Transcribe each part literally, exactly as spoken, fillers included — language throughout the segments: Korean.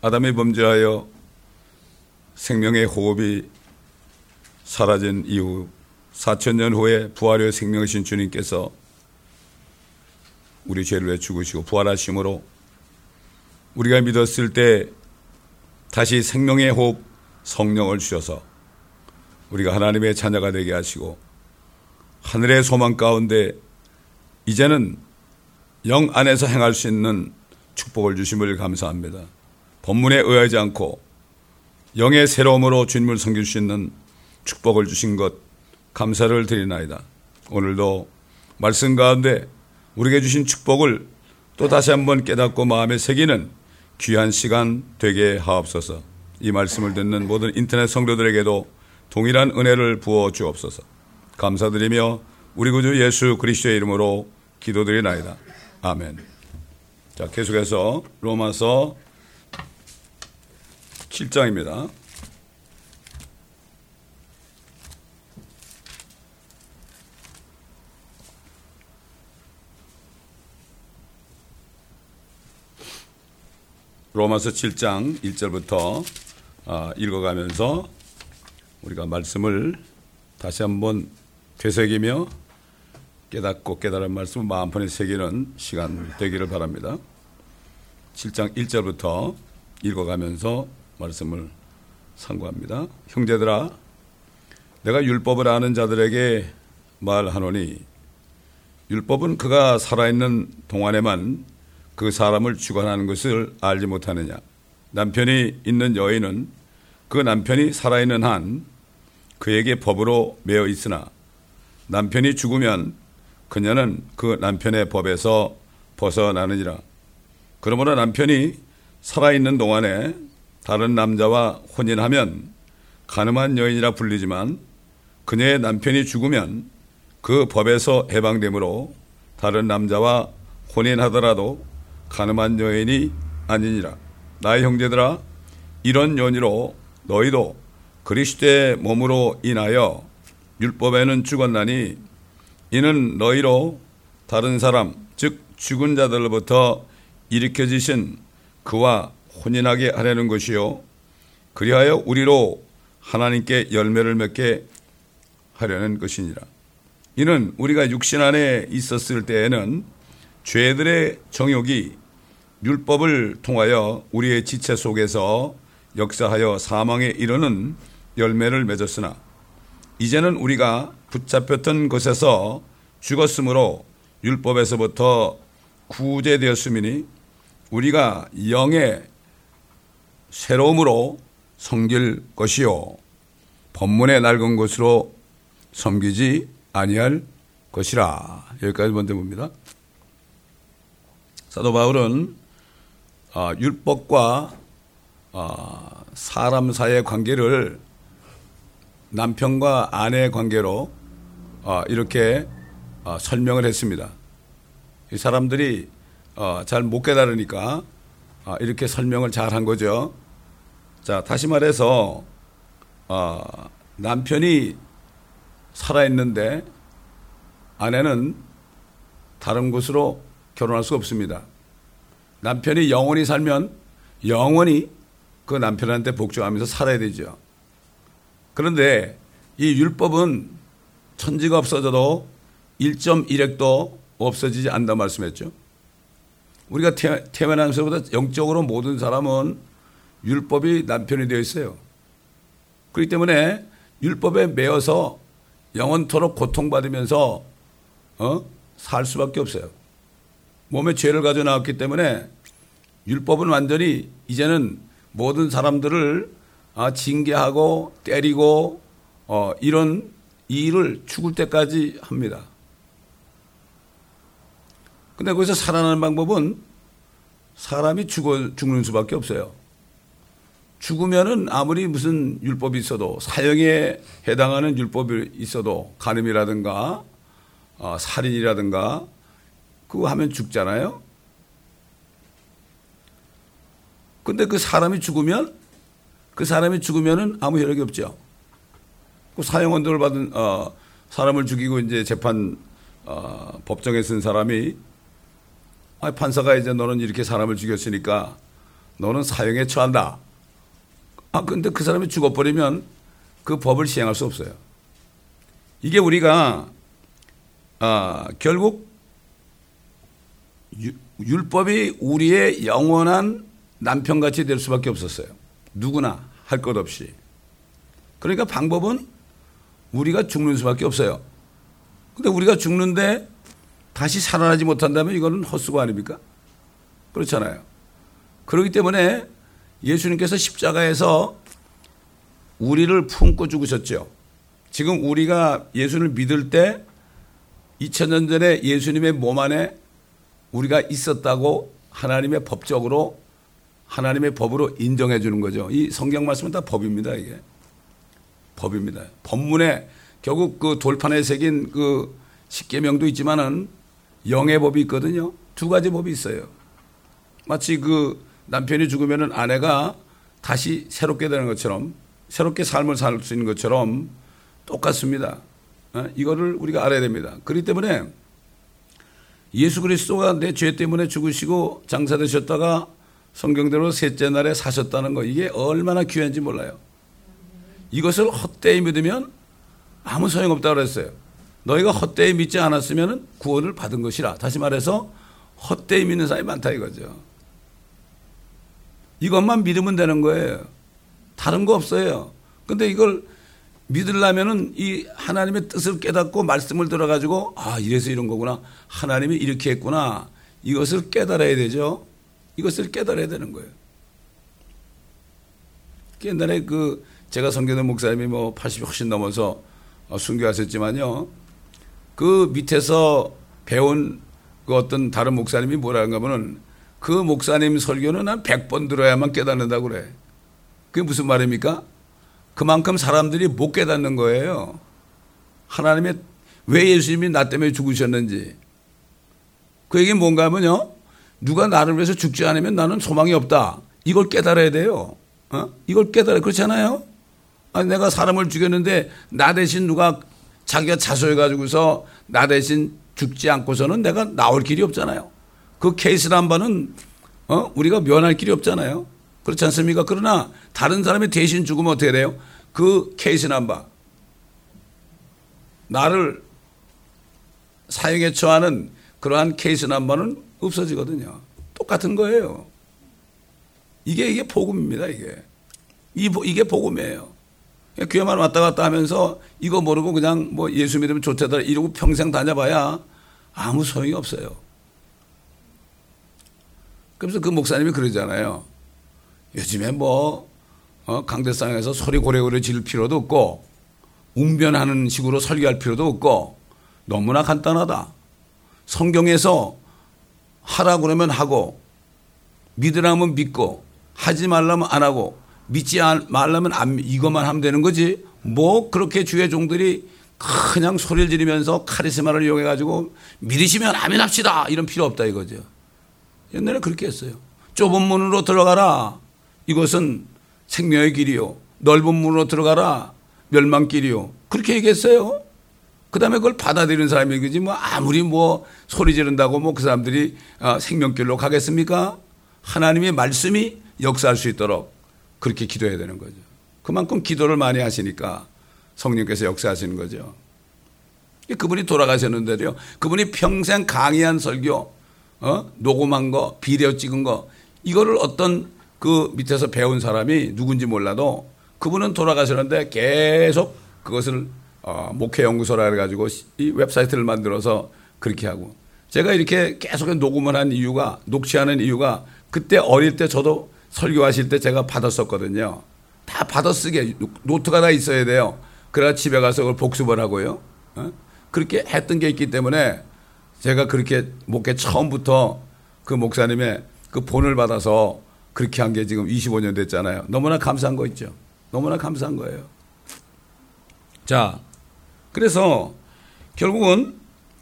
아담이 범죄하여 생명의 호흡이 사라진 이후 사천 년 후에 부활의 생명이신 주님께서 우리 죄를 위해 죽으시고 부활하심으로 우리가 믿었을 때 다시 생명의 호흡 성령을 주셔서 우리가 하나님의 자녀가 되게 하시고 하늘의 소망 가운데 이제는 영 안에서 행할 수 있는 축복을 주심을 감사합니다. 본문에 의하지 않고 영의 새로움으로 주님을 섬길 수 있는 축복을 주신 것 감사를 드리나이다. 오늘도 말씀 가운데 우리에게 주신 축복을 또 다시 한번 깨닫고 마음에 새기는 귀한 시간 되게 하옵소서. 이 말씀을 듣는 모든 인터넷 성도들에게도 동일한 은혜를 부어 주옵소서. 감사드리며 우리 구주 예수 그리스도의 이름으로 기도드리나이다. 아멘. 자, 계속해서 로마서 칠 장입니다. 로마서 칠 장 일 절부터 읽어가면서 우리가 말씀을 다시 한번 되새기며 깨닫고 깨달은 말씀을 마음판에 새기는 시간 되기를 바랍니다. 칠 장 일 절부터 읽어가면서 말씀을 상고합니다. 형제들아, 내가 율법을 아는 자들에게 말하노니 율법은 그가 살아있는 동안에만 그 사람을 주관하는 것을 알지 못하느냐. 남편이 있는 여인은 그 남편이 살아있는 한 그에게 법으로 매여 있으나 남편이 죽으면 그녀는 그 남편의 법에서 벗어나느니라. 그러므로 남편이 살아있는 동안에 다른 남자와 혼인하면 가늠한 여인이라 불리지만 그녀의 남편이 죽으면 그 법에서 해방되므로 다른 남자와 혼인하더라도 가늠한 여인이 아니니라. 나의 형제들아, 이런 연유로 너희도 그리스도의 몸으로 인하여 율법에는 죽었나니 이는 너희로 다른 사람 즉 죽은 자들로부터 일으켜지신 그와 혼인하게 하려는 것이요 그리하여 우리로 하나님께 열매를 맺게 하려는 것이니라. 이는 우리가 육신 안에 있었을 때에는 죄들의 정욕이 율법을 통하여 우리의 지체 속에서 역사하여 사망에 이르는 열매를 맺었으나 이제는 우리가 붙잡혔던 것에서 죽었으므로 율법에서부터 구제되었음이니 우리가 영의 새로움으로 섬길 것이요 법문의 낡은 것으로 섬기지 아니할 것이라. 여기까지 먼저 봅니다. 사도 바울은 어, 율법과 어, 사람 사이의 관계를 남편과 아내의 관계로 어, 이렇게 어, 설명을 했습니다. 이 사람들이 어, 잘 못 깨달으니까 어, 이렇게 설명을 잘 한 거죠. 자, 다시 말해서 어, 남편이 살아있는데 아내는 다른 곳으로 결혼할 수 없습니다. 남편이 영원히 살면 영원히 그 남편한테 복종하면서 살아야 되죠. 그런데 이 율법은 천지가 없어져도 일 점 일 획도 없어지지 않는다 말씀했죠. 우리가 태어나면서부터 영적으로 모든 사람은 율법이 남편이 되어 있어요. 그렇기 때문에 율법에 매여서 영원토록 고통받으면서 어? 살 수밖에 없어요. 몸에 죄를 가져 나왔기 때문에 율법은 완전히 이제는 모든 사람들을 징계하고 때리고 어, 이런 일을 죽을 때까지 합니다. 근데 거기서 살아나는 방법은 사람이 죽어, 죽는 수밖에 없어요. 죽으면은 아무리 무슨 율법이 있어도 사형에 해당하는 율법이 있어도 간음이라든가 어, 살인이라든가 그거 하면 죽잖아요. 근데 그 사람이 죽으면 그 사람이 죽으면은 아무 혈액이 없죠. 그 사형언도를 받은 어, 사람을 죽이고 이제 재판 어, 법정에 쓴 사람이 아, 판사가 이제 너는 이렇게 사람을 죽였으니까 너는 사형에 처한다. 아, 근데 그 사람이 죽어버리면 그 법을 시행할 수 없어요. 이게 우리가 아, 결국 유, 율법이 우리의 영원한 남편같이 될 수밖에 없었어요. 누구나 할 것 없이. 그러니까 방법은 우리가 죽는 수밖에 없어요. 근데 우리가 죽는데 다시 살아나지 못한다면 이거는 헛수고 아닙니까? 그렇잖아요. 그렇기 때문에 예수님께서 십자가에서 우리를 품고 죽으셨죠. 지금 우리가 예수를 믿을 때 이천 년 전에 예수님의 몸 안에 우리가 있었다고 하나님의 법적으로 하나님의 법으로 인정해 주는 거죠. 이 성경 말씀은 다 법입니다. 이게 법입니다. 법문에 결국 그 돌판에 새긴 그 십계명도 있지만은 영의 법이 있거든요. 두 가지 법이 있어요. 마치 그 남편이 죽으면은 아내가 다시 새롭게 되는 것처럼 새롭게 삶을 살 수 있는 것처럼 똑같습니다. 이거를 우리가 알아야 됩니다. 그렇기 때문에 예수 그리스도가 내 죄 때문에 죽으시고 장사되셨다가 성경대로 셋째 날에 사셨다는 거, 이게 얼마나 귀한지 몰라요. 이것을 헛되이 믿으면 아무 소용없다고 그랬어요. 너희가 헛되이 믿지 않았으면 구원을 받은 것이라. 다시 말해서 헛되이 믿는 사람이 많다 이거죠. 이것만 믿으면 되는 거예요. 다른 거 없어요. 근데 이걸 믿으려면은 이 하나님의 뜻을 깨닫고 말씀을 들어가지고 아, 이래서 이런 거구나. 하나님이 이렇게 했구나. 이것을 깨달아야 되죠. 이것을 깨달아야 되는 거예요. 옛날에 그 제가 섬기는 목사님이 뭐 팔십이 훨씬 넘어서 순교하셨지만요. 그 밑에서 배운 그 어떤 다른 목사님이 뭐라는가 하면은 그 목사님 설교는 한 백 번 들어야만 깨닫는다고 그래. 그게 무슨 말입니까? 그만큼 사람들이 못 깨닫는 거예요. 하나님의 왜 예수님이 나 때문에 죽으셨는지. 그 얘기는 뭔가 하면요. 누가 나를 위해서 죽지 않으면 나는 소망이 없다. 이걸 깨달아야 돼요. 어? 이걸 깨달아야, 그렇잖아요? 아니, 내가 사람을 죽였는데 나 대신 누가 자기가 자수해가지고서 나 대신 죽지 않고서는 내가 나올 길이 없잖아요. 그 케이스 남바는 어? 우리가 면할 길이 없잖아요. 그렇지 않습니까? 그러나 다른 사람이 대신 죽으면 어떻게 돼요? 그 케이스 남바. 나를 사형에 처하는 그러한 케이스 남바는 없어지거든요. 똑같은 거예요. 이게, 이게 복음입니다, 이게. 이, 이게 복음이에요. 교회만 왔다 갔다 하면서 이거 모르고 그냥 뭐 예수 믿으면 좋다더라 이러고 평생 다녀봐야 아무 소용이 없어요. 그래서 그 목사님이 그러잖아요. 요즘에 뭐, 어, 강대상에서 소리 고래고래 지를 필요도 없고, 웅변하는 식으로 설교할 필요도 없고, 너무나 간단하다. 성경에서 하라고 그러면 하고, 믿으라면 믿고, 하지 말라면 안 하고, 믿지 말라면 안, 이것만 하면 되는 거지. 뭐 그렇게 주의 종들이 그냥 소리를 지르면서 카리스마를 이용해가지고 믿으시면 아멘합시다. 이런 필요 없다 이거죠. 옛날에 그렇게 했어요. 좁은 문으로 들어가라. 이것은 생명의 길이요. 넓은 문으로 들어가라. 멸망길이요. 그렇게 얘기했어요. 그 다음에 그걸 받아들이는 사람이 그지 뭐 아무리 뭐 소리 지른다고 뭐 그 사람들이 생명길로 가겠습니까? 하나님의 말씀이 역사할 수 있도록 그렇게 기도해야 되는 거죠. 그만큼 기도를 많이 하시니까 성령께서 역사하시는 거죠. 그분이 돌아가셨는데요. 그분이 평생 강의한 설교, 어? 녹음한 거, 비디오 찍은 거, 이거를 어떤 그 밑에서 배운 사람이 누군지 몰라도 그분은 돌아가셨는데 계속 그것을 어, 목회연구소라 해가지고 이 웹사이트를 만들어서 그렇게 하고. 제가 이렇게 계속 녹음을 한 이유가, 녹취하는 이유가 그때 어릴 때 저도 설교하실 때 제가 받았었거든요. 다 받아쓰게 노트가 다 있어야 돼요. 그래야 집에 가서 그걸 복습을 하고요. 어? 그렇게 했던 게 있기 때문에 제가 그렇게 목회 처음부터 그 목사님의 그 본을 받아서 그렇게 한 게 지금 이십오 년 됐잖아요. 너무나 감사한 거 있죠. 너무나 감사한 거예요. 자, 그래서 결국은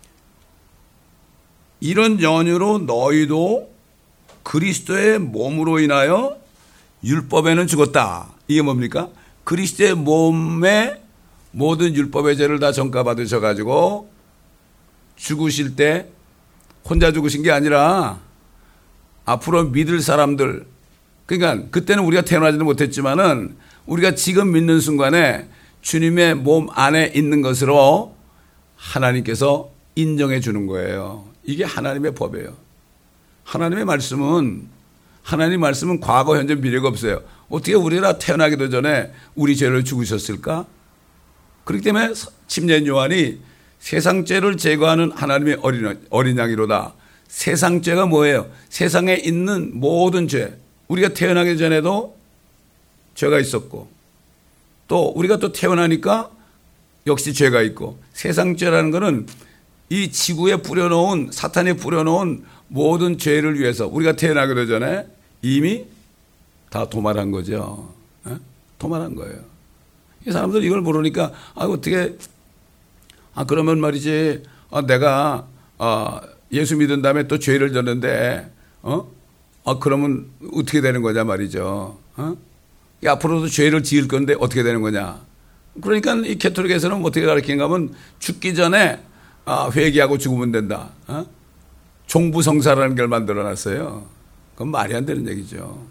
이런 연유로 너희도 그리스도의 몸으로 인하여 율법에는 죽었다. 이게 뭡니까? 그리스도의 몸에 모든 율법의 죄를 다 전가받으셔가지고 죽으실 때 혼자 죽으신 게 아니라 앞으로 믿을 사람들, 그러니까 그때는 우리가 태어나지도 못했지만은 우리가 지금 믿는 순간에 주님의 몸 안에 있는 것으로 하나님께서 인정해 주는 거예요. 이게 하나님의 법이에요. 하나님의 말씀은 하나님 말씀은 과거, 현재, 미래가 없어요. 어떻게 우리가 태어나기도 전에 우리 죄를 죽으셨을까? 그렇기 때문에 침례 요한이 세상 죄를 제거하는 하나님의 어린, 어린 양이로다. 세상 죄가 뭐예요? 세상에 있는 모든 죄. 우리가 태어나기 전에도 죄가 있었고 또 우리가 또 태어나니까 역시 죄가 있고 세상 죄라는 것은 이 지구에 뿌려놓은 사탄이 뿌려놓은 모든 죄를 위해서 우리가 태어나기도 전에 이미 다 도말한 거죠. 에? 도말한 거예요. 이 사람들 이걸 모르니까 아 어떻게 아 그러면 말이지 아, 내가 아, 예수 믿은 다음에 또 죄를 졌는데 어? 아 그러면 어떻게 되는 거냐 말이죠. 어? 앞으로도 죄를 지을 건데 어떻게 되는 거냐. 그러니까 이 캐톨릭에서는 어떻게 가르치는가 하면 죽기 전에 아, 회개하고 죽으면 된다. 어? 종부성사라는 걸 만들어놨어요. 그건 말이 안 되는 얘기죠.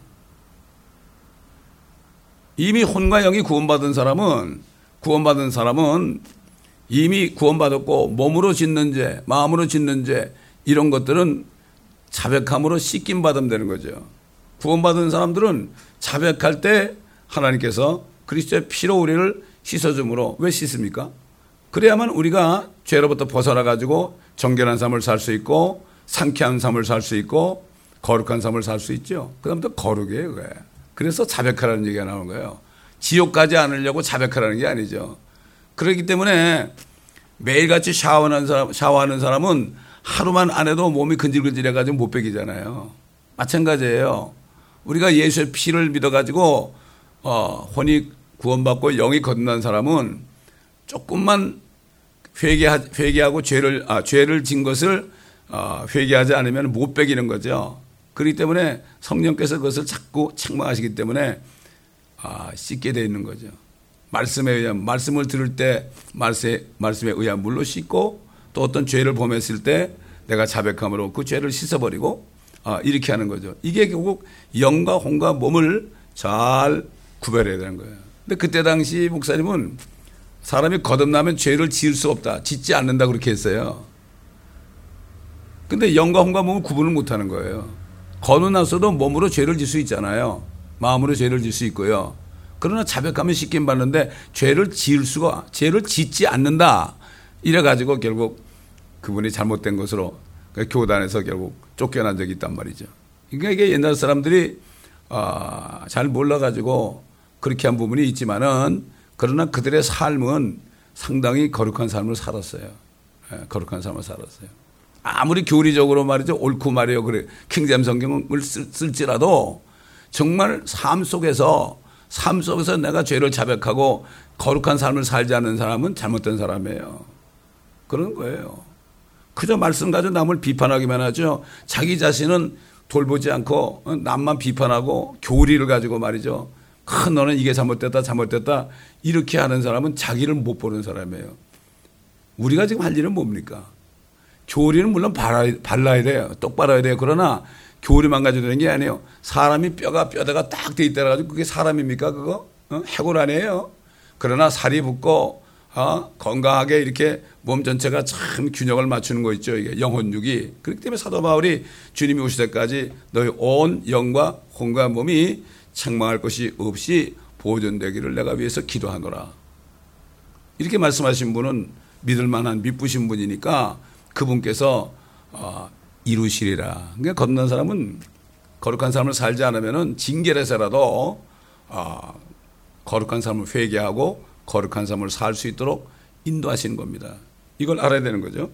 이미 혼과 영이 구원받은 사람은 구원받은 사람은 이미 구원받았고 몸으로 짓는 죄, 마음으로 짓는 죄 이런 것들은 자백함으로 씻김 받으면 되는 거죠. 구원받은 사람들은 자백할 때 하나님께서 그리스도의 피로 우리를 씻어줌으로 왜 씻습니까? 그래야만 우리가 죄로부터 벗어나 가지고 정결한 삶을 살 수 있고 상쾌한 삶을 살 수 있고 거룩한 삶을 살 수 있죠. 그 다음부터 거룩이에요. 그게. 그래서 자백하라는 얘기가 나오는 거예요. 지옥 가지 않으려고 자백하라는 게 아니죠. 그렇기 때문에 매일같이 샤워하는 사람, 샤워하는 사람은 하루만 안 해도 몸이 근질근질해가지고 못 베기잖아요. 마찬가지예요. 우리가 예수의 피를 믿어가지고 어, 혼이 구원받고 영이 거듭난 사람은 조금만 회개하, 회개하고 죄를, 아, 죄를 진 것을 어, 회개하지 않으면 못 베기는 거죠. 그렇기 때문에 성령께서 그것을 자꾸 책망하시기 때문에 아, 씻게 되어 있는 거죠. 말씀에 의한, 말씀을 들을 때 말씀에, 말씀에 의한 물로 씻고 또 어떤 죄를 범했을 때 내가 자백함으로 그 죄를 씻어버리고 아, 이렇게 하는 거죠. 이게 결국 영과 혼과 몸을 잘 구별해야 되는 거예요. 근데 그때 당시 목사님은 사람이 거듭나면 죄를 지을 수 없다. 짓지 않는다 그렇게 했어요. 근데 영과 혼과 몸을 구분을 못 하는 거예요. 거듭났어도 몸으로 죄를 질 수 있잖아요. 마음으로 죄를 질 수 있고요. 그러나 자백하면 씻김 받는데 죄를 지을 수가, 죄를 짓지 않는다. 이래가지고 결국 그분이 잘못된 것으로 교단에서 결국 쫓겨난 적이 있단 말이죠. 그러니까 이게 옛날 사람들이 아, 잘 몰라가지고 그렇게 한 부분이 있지만은 그러나 그들의 삶은 상당히 거룩한 삶을 살았어요. 예, 거룩한 삶을 살았어요. 아무리 교리적으로 말이죠. 옳고 말이요. 그래. 킹잼 성경을 쓸, 쓸지라도 정말 삶 속에서 삶 속에서 내가 죄를 자백하고 거룩한 삶을 살지 않는 사람은 잘못된 사람이에요. 그런 거예요. 그저 말씀 가지고 남을 비판하기만 하죠. 자기 자신은 돌보지 않고 남만 비판하고 교리를 가지고 말이죠. 큰 너는 이게 잘못됐다 잘못됐다 이렇게 하는 사람은 자기를 못 보는 사람이에요. 우리가 지금 할 일은 뭡니까? 교리는 물론 발라야, 발라야 돼요. 똑바라야 돼요. 그러나 교리만 가지고 되는 게 아니에요. 사람이 뼈가 뼈대가 딱 돼 있다 가지고 그게 사람입니까 그거? 어? 해골 아니에요. 그러나 살이 붙고 어? 건강하게 이렇게 몸 전체가 참 균형을 맞추는 거 있죠. 이게 영혼육이. 그렇기 때문에 사도 바울이 주님이 오실 때까지 너희 온 영과 혼과 몸이 책망할 것이 없이 보존되기를 내가 위해서 기도하노라. 이렇게 말씀하신 분은 믿을 만한 믿부신 분이니까 그분께서 어, 이루시리라. 그러니까 거듭난 사람은 거룩한 삶을 살지 않으면은 징계에서라도 어, 거룩한 삶을 회개하고 거룩한 삶을 살 수 있도록 인도하시는 겁니다. 이걸 알아야 되는 거죠.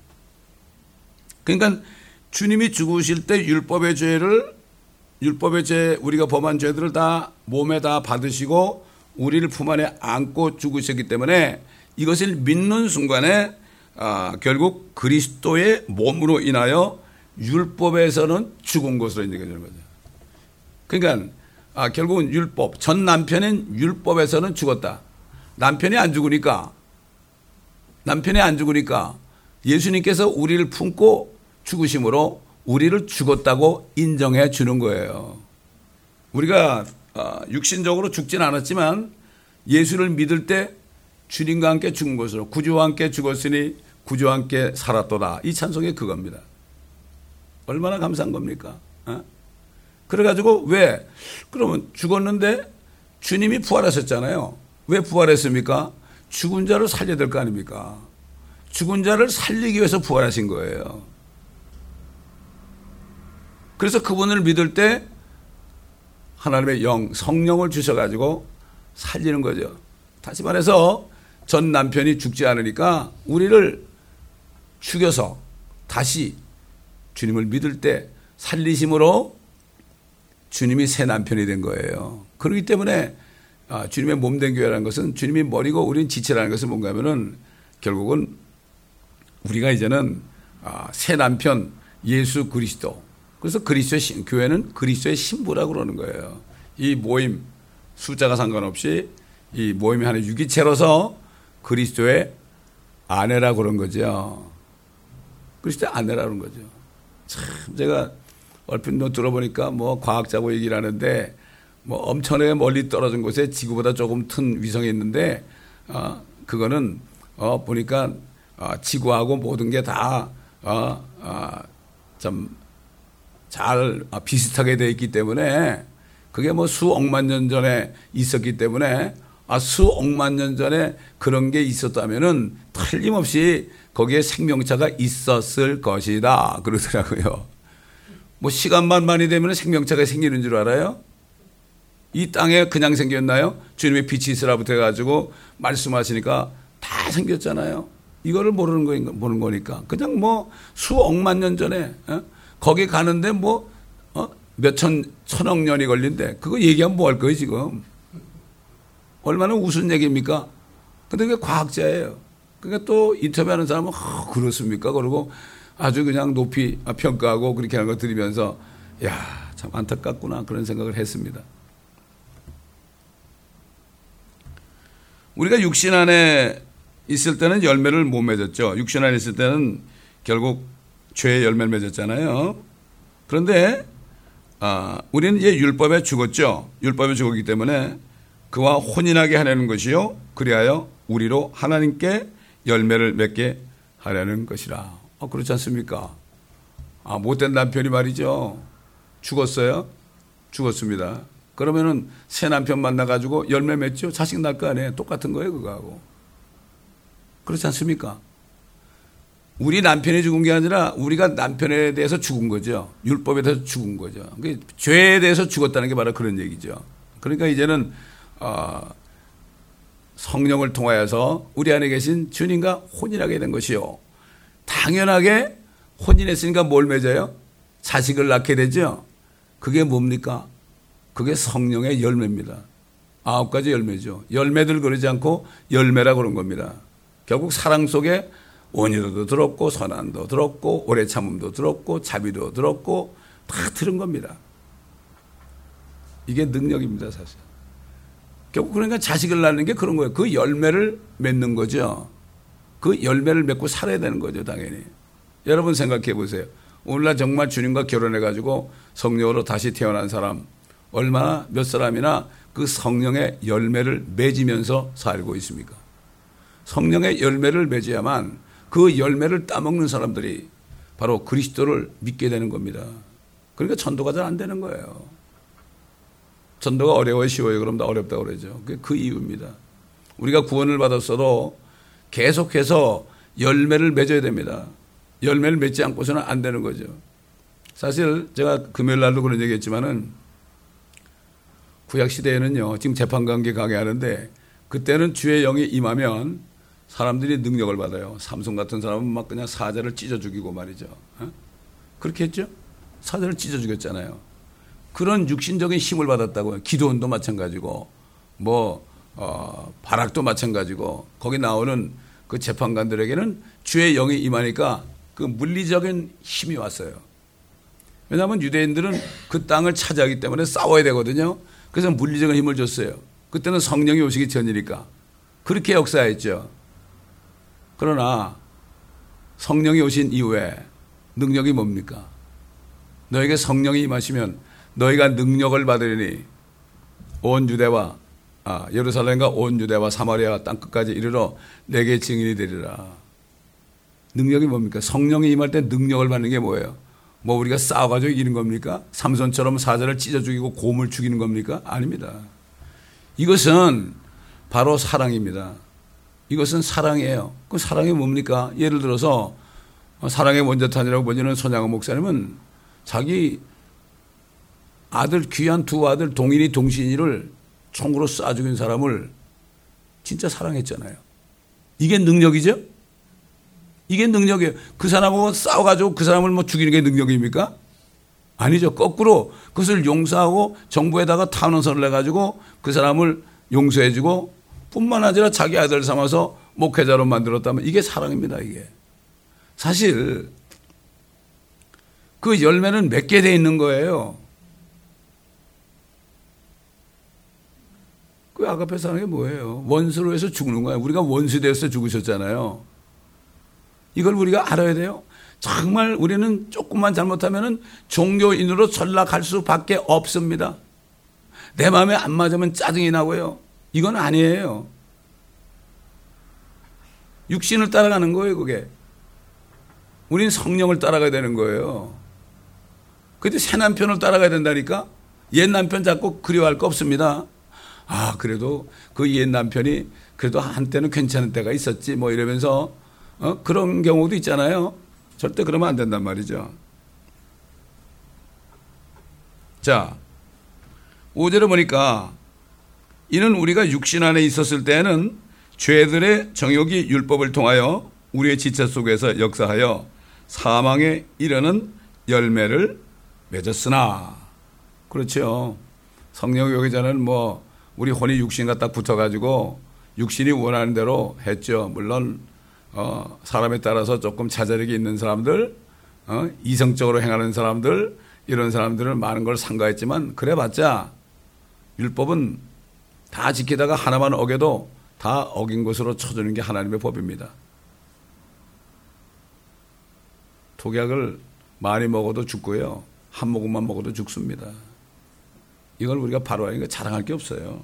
그러니까 주님이 죽으실 때 율법의 죄를 율법의 죄 우리가 범한 죄들을 다 몸에 다 받으시고 우리를 품 안에 안고 죽으셨기 때문에 이것을 믿는 순간에 아, 결국 그리스도의 몸으로 인하여 율법에서는 죽은 것으로 인정되는 거죠. 그러니까 아, 결국은 율법 전 남편은 율법에서는 죽었다. 남편이 안 죽으니까 남편이 안 죽으니까 예수님께서 우리를 품고 죽으심으로 우리를 죽었다고 인정해 주는 거예요. 우리가 육신적으로 죽진 않았지만 예수를 믿을 때 주님과 함께 죽은 것으로 구주와 함께 죽었으니 구주와 함께 살았도다. 이 찬송이 그겁니다. 얼마나 감사한 겁니까? 어? 그래가지고 왜? 그러면 죽었는데 주님이 부활하셨잖아요. 왜 부활했습니까? 죽은 자를 살려야 될 거 아닙니까? 죽은 자를 살리기 위해서 부활하신 거예요. 그래서 그분을 믿을 때 하나님의 영, 성령을 주셔가지고 살리는 거죠. 다시 말해서 전 남편이 죽지 않으니까 우리를 죽여서 다시 주님을 믿을 때 살리심으로 주님이 새 남편이 된 거예요. 그렇기 때문에 주님의 몸된 교회라는 것은 주님이 머리고 우리는 지체라는 것은 뭔가 하면은 결국은 우리가 이제는 새 남편 예수 그리스도, 그래서 그리스도의 신, 교회는 그리스도의 신부라고 그러는 거예요. 이 모임 숫자가 상관없이 이 모임이 하나의 유기체로서 그리스도의 아내라고 그런 거죠. 그리스도의 아내라고 그런 거죠. 참 제가 얼핏 뭐 들어보니까 뭐 과학자고 얘기를 하는데 뭐 엄청나게 멀리 떨어진 곳에 지구보다 조금 큰 위성이 있는데 어, 그거는 어, 보니까 어, 지구하고 모든 게 다 어, 어, 좀 잘 비슷하게 되어 있기 때문에 그게 뭐 수억만 년 전에 있었기 때문에 아, 수억만 년 전에 그런 게 있었다면은 틀림없이 거기에 생명체가 있었을 것이다 그러더라고요. 뭐 시간만 많이 되면 생명체가 생기는 줄 알아요? 이 땅에 그냥 생겼나요? 주님의 빛이 있으라부터 해가지고 말씀하시니까 다 생겼잖아요. 이거를 모르는 거 보는 거니까 그냥 뭐 수억만 년 전에 어? 거기 가는데 뭐 어? 몇천 천억 년이 걸린대. 그거 얘기하면 뭐 할 거예요 지금? 얼마나 우스운 얘기입니까? 근데 그게 과학자예요. 그러니까 또 인터뷰하는 사람은 어, 그렇습니까? 그러고 아주 그냥 높이 평가하고 그렇게 하는 거 들으면서 야, 참 안타깝구나 그런 생각을 했습니다. 우리가 육신 안에 있을 때는 열매를 못 맺었죠. 육신 안에 있을 때는 결국 죄의 열매를 맺었잖아요. 그런데 아, 우리는 이제 율법에 죽었죠. 율법에 죽었기 때문에 그와 혼인하게 하려는 것이요. 그리하여 우리로 하나님께 열매를 맺게 하려는 것이라. 아, 그렇지 않습니까? 아, 못된 남편이 말이죠. 죽었어요? 죽었습니다. 그러면은 새 남편 만나가지고 열매 맺죠? 자식 낳을 거 아니에요? 똑같은 거예요, 그거하고. 그렇지 않습니까? 우리 남편이 죽은 게 아니라 우리가 남편에 대해서 죽은 거죠. 율법에 대해서 죽은 거죠. 죄에 대해서 죽었다는 게 바로 그런 얘기죠. 그러니까 이제는 어, 성령을 통하여서 우리 안에 계신 주님과 혼인하게 된 것이요. 당연하게 혼인했으니까 뭘 맺어요? 자식을 낳게 되죠. 그게 뭡니까? 그게 성령의 열매입니다. 아홉 가지 열매죠. 열매들 그러지 않고 열매라 그런 겁니다. 결국 사랑 속에 온유도 들었고 선함도 들었고 오래 참음도 들었고 자비도 들었고 다 들은 겁니다. 이게 능력입니다, 사실. 결국 그러니까 자식을 낳는 게 그런 거예요. 그 열매를 맺는 거죠. 그 열매를 맺고 살아야 되는 거죠, 당연히. 여러분 생각해 보세요. 오늘날 정말 주님과 결혼해가지고 성령으로 다시 태어난 사람 얼마나 몇 사람이나 그 성령의 열매를 맺으면서 살고 있습니까? 성령의 열매를 맺어야만 그 열매를 따먹는 사람들이 바로 그리스도를 믿게 되는 겁니다. 그러니까 전도가 잘 안 되는 거예요. 전도가 어려워요, 쉬워요? 그럼 다 어렵다고 그러죠. 그게 그 이유입니다. 우리가 구원을 받았어도 계속해서 열매를 맺어야 됩니다. 열매를 맺지 않고서는 안 되는 거죠. 사실 제가 금요일 날도 그런 얘기 했지만은 구약 시대에는요, 지금 재판관계 강요하는데 그때는 주의 영이 임하면 사람들이 능력을 받아요. 삼손 같은 사람은 막 그냥 사자를 찢어 죽이고 말이죠. 어? 그렇게 했죠? 사자를 찢어 죽였잖아요. 그런 육신적인 힘을 받았다고요. 기도원도 마찬가지고, 뭐, 어, 바락도 마찬가지고, 거기 나오는 그 재판관들에게는 주의 영이 임하니까 그 물리적인 힘이 왔어요. 왜냐하면 유대인들은 그 땅을 차지하기 때문에 싸워야 되거든요. 그래서 물리적인 힘을 줬어요. 그때는 성령이 오시기 전이니까. 그렇게 역사했죠. 그러나 성령이 오신 이후에 능력이 뭡니까? 너에게 성령이 임하시면 너희가 능력을 받으리니 온 유대와 아, 예루살렘과 온 유대와 사마리아 땅 끝까지 이르러 내게 증인이 되리라. 능력이 뭡니까? 성령이 임할 때 능력을 받는 게 뭐예요? 뭐 우리가 싸워가지고 이기는 겁니까? 삼손처럼 사자를 찢어 죽이고 곰을 죽이는 겁니까? 아닙니다. 이것은 바로 사랑입니다. 이것은 사랑이에요. 그 사랑이 뭡니까? 예를 들어서 사랑의 원자탄이라고 보지는 손양호 목사님은 자기 아들, 귀한 두 아들 동인이 동신이를 총으로 쏴 죽인 사람을 진짜 사랑했잖아요. 이게 능력이죠? 이게 능력이에요. 그 사람하고 싸워가지고 그 사람을 뭐 죽이는 게 능력입니까? 아니죠. 거꾸로 그것을 용서하고 정부에다가 탄원서를 내가지고 그 사람을 용서해주고 뿐만 아니라 자기 아들 삼아서 목회자로 만들었다면 이게 사랑입니다. 이게 사실 그 열매는 맺게 돼 있는 거예요. 그 아가페 하는 게 뭐예요? 원수로 해서 죽는 거예요. 우리가 원수 되어서 죽으셨잖아요. 이걸 우리가 알아야 돼요. 정말 우리는 조금만 잘못하면 종교인으로 전락할 수밖에 없습니다. 내 마음에 안 맞으면 짜증이 나고요. 이건 아니에요. 육신을 따라가는 거예요, 그게. 우린 성령을 따라가야 되는 거예요. 근데 새 남편을 따라가야 된다니까? 옛 남편 자꾸 그리워할 거 없습니다. 아, 그래도 그 옛 남편이 그래도 한때는 괜찮은 때가 있었지, 뭐 이러면서, 어? 그런 경우도 있잖아요. 절대 그러면 안 된단 말이죠. 자, 오 절에 보니까 이는 우리가 육신 안에 있었을 때에는 죄들의 정욕이 율법을 통하여 우리의 지체 속에서 역사하여 사망에 이르는 열매를 맺었으나. 그렇죠. 성령이 오기 전에는 뭐 우리 혼이 육신과 딱 붙어가지고 육신이 원하는 대로 했죠. 물론 어, 사람에 따라서 조금 자제력이 있는 사람들, 어, 이성적으로 행하는 사람들, 이런 사람들은 많은 걸 삼가했지만 그래봤자 율법은 다 지키다가 하나만 어겨도 다 어긴 것으로 쳐주는 게 하나님의 법입니다. 독약을 많이 먹어도 죽고요. 한 모금만 먹어도 죽습니다. 이걸 우리가 바로 하니까 자랑할 게 없어요.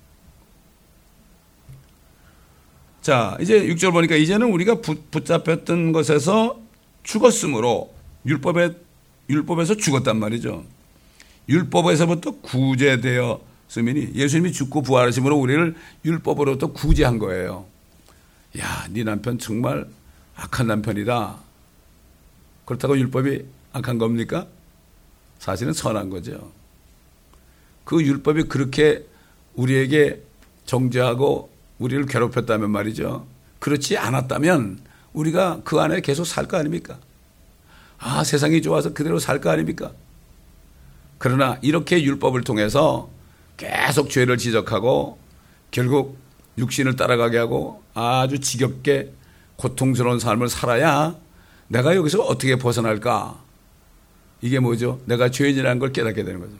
자, 이제 육 절 보니까 이제는 우리가 붙잡혔던 것에서 죽었으므로 율법에, 율법에서 죽었단 말이죠. 율법에서부터 구제되었으니 예수님이 죽고 부활하심으로 우리를 율법으로부터 구제한 거예요. 야, 네 남편 정말 악한 남편이다. 그렇다고 율법이 악한 겁니까? 사실은 선한 거죠. 그 율법이 그렇게 우리에게 정죄하고 우리를 괴롭혔다면 말이죠. 그렇지 않았다면 우리가 그 안에 계속 살 거 아닙니까? 아, 세상이 좋아서 그대로 살 거 아닙니까? 그러나 이렇게 율법을 통해서 계속 죄를 지적하고 결국 육신을 따라가게 하고 아주 지겹게 고통스러운 삶을 살아야 내가 여기서 어떻게 벗어날까? 이게 뭐죠? 내가 죄인이라는 걸 깨닫게 되는 거죠.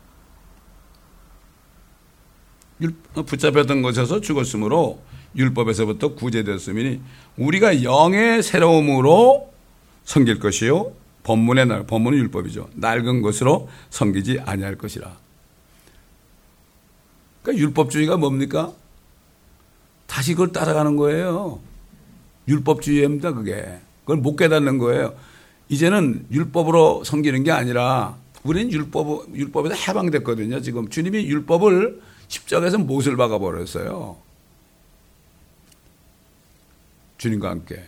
붙잡혔던 것에서 죽었으므로 율법에서부터 구제되었으니 우리가 영의 새로움으로 섬길 것이요 법문의 날, 법문은 율법이죠. 낡은 것으로 섬기지 아니할 것이라. 그러니까 율법주의가 뭡니까? 다시 그걸 따라가는 거예요. 율법주의입니다, 그게. 그걸 못 깨닫는 거예요. 이제는 율법으로 섬기는 게 아니라 우리는 율법, 율법에서 해방됐거든요. 지금 주님이 율법을 십자가에서 못을 박아버렸어요. 주님과 함께.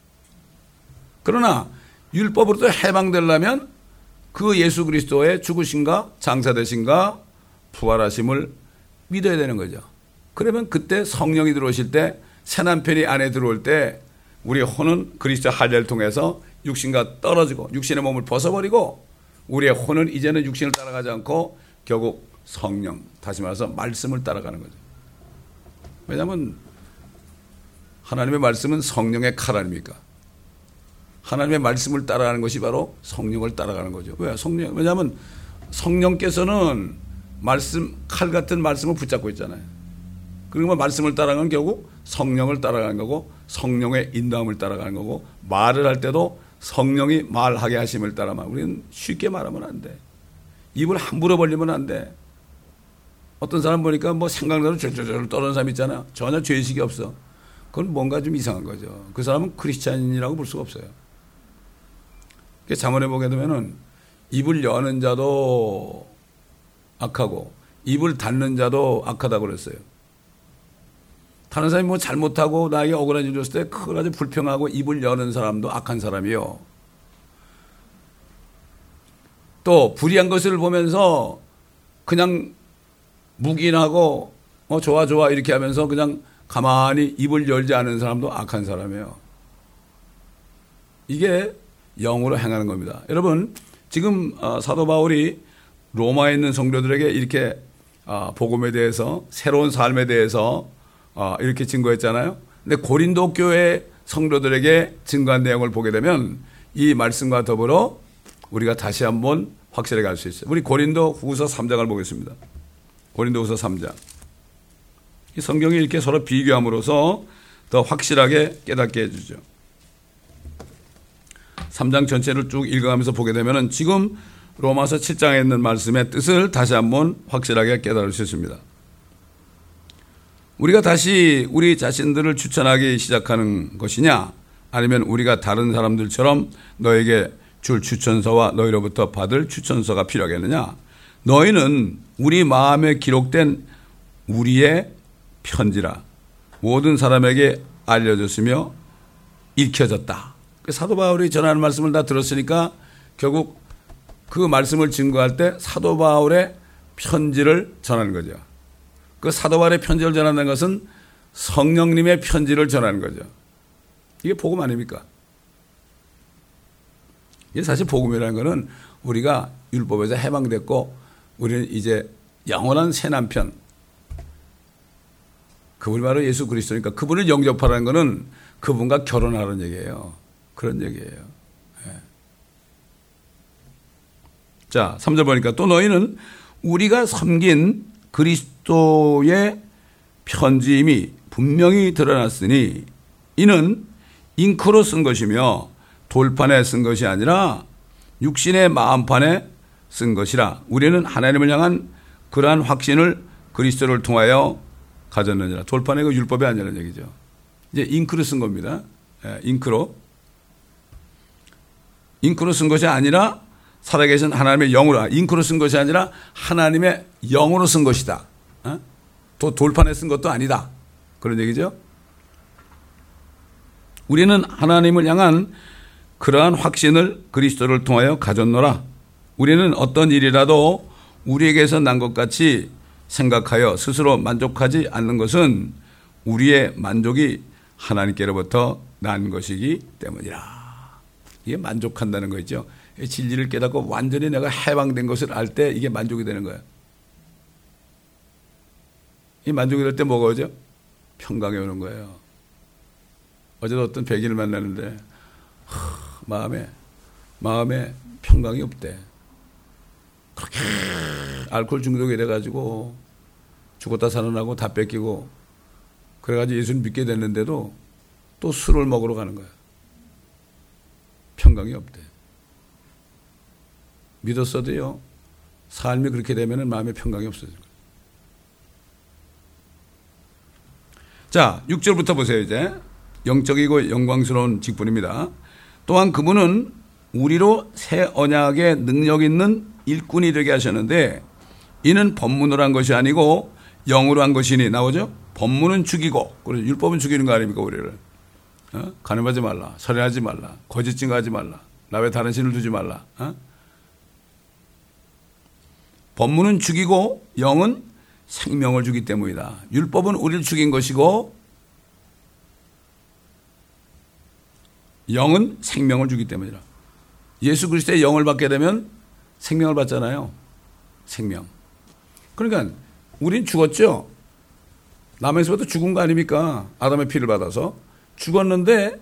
그러나 율법으로부터 해방되려면 그 예수 그리스도의 죽으심과 장사되심과 부활하심을 믿어야 되는 거죠. 그러면 그때 성령이 들어오실 때 새 남편이 안에 들어올 때 우리 혼은 그리스도 할례를 통해서 육신과 떨어지고 육신의 몸을 벗어버리고 우리의 혼은 이제는 육신을 따라가지 않고 결국 성령, 다시 말해서 말씀을 따라가는 거죠. 왜냐하면 하나님의 말씀은 성령의 칼 아닙니까? 하나님의 말씀을 따라가는 것이 바로 성령을 따라가는 거죠. 왜? 성령, 왜냐하면 성령께서는 말씀, 칼 같은 말씀을 붙잡고 있잖아요. 그러면 말씀을 따라가는 결국 성령을 따라가는 거고 성령의 인도함을 따라가는 거고 말을 할 때도 성령이 말하게 하심을 따라만 우리는 쉽게 말하면 안 돼. 입을 함부로 벌리면 안 돼. 어떤 사람 보니까 뭐 생각나로 절절절 떠는 사람 있잖아. 전혀 죄의식이 없어. 그건 뭔가 좀 이상한 거죠. 그 사람은 크리스찬이라고 볼 수가 없어요. 자문해 보게 되면은 입을 여는 자도 악하고 입을 닫는 자도 악하다고 그랬어요. 다른 사람이 뭐 잘못하고 나에게 억울한 일을 줬을 때 그걸 아주 불평하고 입을 여는 사람도 악한 사람이요. 또 불의한 것을 보면서 그냥 묵인하고 어 좋아 좋아 이렇게 하면서 그냥 가만히 입을 열지 않은 사람도 악한 사람이에요. 이게 영으로 행하는 겁니다. 여러분 지금 사도 바울이 로마에 있는 성도들에게 이렇게 복음에 대해서 새로운 삶에 대해서 이렇게 증거했잖아요. 근데 고린도 교회 성도들에게 증거한 내용을 보게 되면 이 말씀과 더불어 우리가 다시 한번 확실하게 알 수 있어요. 우리 고린도 후서 삼 장을 보겠습니다. 고린도 후서 삼 장. 이 성경이 이렇게 서로 비교함으로써 더 확실하게 깨닫게 해주죠. 삼 장 전체를 쭉 읽어가면서 보게 되면 지금 로마서 칠 장에 있는 말씀의 뜻을 다시 한번 확실하게 깨달을 수 있습니다. 우리가 다시 우리 자신들을 추천하기 시작하는 것이냐, 아니면 우리가 다른 사람들처럼 너에게 줄 추천서와 너희로부터 받을 추천서가 필요하겠느냐? 너희는 우리 마음에 기록된 우리의 편지라 모든 사람에게 알려졌으며 읽혀졌다. 사도 바울이 전하는 말씀을 다 들었으니까 결국 그 말씀을 증거할 때 사도 바울의 편지를 전하는 거죠. 그 사도 바울의 편지를 전하는 것은 성령님의 편지를 전하는 거죠. 이게 복음 아닙니까? 이게 사실 복음이라는 것은 우리가 율법에서 해방됐고 우리는 이제 영원한 새 남편, 그분이 바로 예수 그리스도니까 그분을 영접하라는 것은 그분과 결혼하라는 얘기예요. 그런 얘기예요. 네. 자, 삼 절 보니까 또 너희는 우리가 섬긴 그리스도의 편지임이 분명히 드러났으니 이는 잉크로 쓴 것이며 돌판에 쓴 것이 아니라 육신의 마음판에 쓴 것이라 우리는 하나님을 향한 그러한 확신을 그리스도를 통하여 가졌느니라. 돌판에 그 율법이 아니라는 얘기죠. 이제 잉크로 쓴 겁니다. 예, 잉크로. 잉크로 쓴 것이 아니라 살아계신 하나님의 영으로, 잉크로 쓴 것이 아니라 하나님의 영으로 쓴 것이다. 어? 또 돌판에 쓴 것도 아니다. 그런 얘기죠. 우리는 하나님을 향한 그러한 확신을 그리스도를 통하여 가졌노라. 우리는 어떤 일이라도 우리에게서 난 것 같이 생각하여 스스로 만족하지 않는 것은 우리의 만족이 하나님께로부터 난 것이기 때문이라. 이게 만족한다는 거죠. 진리를 깨닫고 완전히 내가 해방된 것을 알 때 이게 만족이 되는 거예요. 이 만족이 될 때 뭐가 오죠? 평강이 오는 거예요. 어제도 어떤 백인을 만나는데 하, 마음에 마음에 평강이 없대. 그렇게 알코올 중독이 돼가지고 죽었다 살아나고 다 뺏기고 그래가지고 예수를 믿게 됐는데도 또 술을 먹으러 가는 거야. 평강이 없대. 믿었어도요, 삶이 그렇게 되면 마음에 평강이 없어져요. 자, 육 절부터 보세요. 이제 영적이고 영광스러운 직분입니다. 또한 그분은 우리로 새 언약의 능력 있는 일꾼이 되게 하셨는데 이는 법문으로 한 것이 아니고 영으로 한 것이니 나오죠? 법문은 죽이고, 그래서 율법은 죽이는 거 아닙니까 우리를? 어? 간음하지 말라, 살인하지 말라, 거짓 증거하지 말라, 나 외 다른 신을 두지 말라. 어? 법문은 죽이고 영은 생명을 주기 때문이다. 율법은 우리를 죽인 것이고 영은 생명을 주기 때문이다. 예수 그리스도의 영을 받게 되면 생명을 받잖아요. 생명. 그러니까 우린 죽었죠. 남에서부터 죽은 거 아닙니까? 아담의 피를 받아서 죽었는데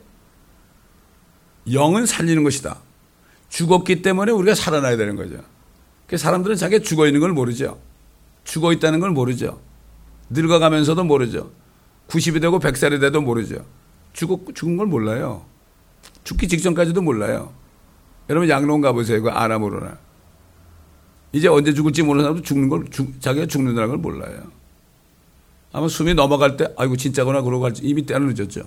영은 살리는 것이다. 죽었기 때문에 우리가 살아나야 되는 거죠. 사람들은 자기가 죽어 있는 걸 모르죠. 죽어 있다는 걸 모르죠. 늙어가면서도 모르죠. 구십이 되고 백 살이 돼도 모르죠. 죽었, 죽은 걸 몰라요. 죽기 직전까지도 몰라요. 여러분 양로원 가보세요. 그 아나 모르나. 이제 언제 죽을지 모르는 사람도 죽는 걸, 죽, 자기가 죽는다는 걸 몰라요. 아마 숨이 넘어갈 때, 아이고, 진짜구나, 그러고 갈지 이미 때는 늦었죠.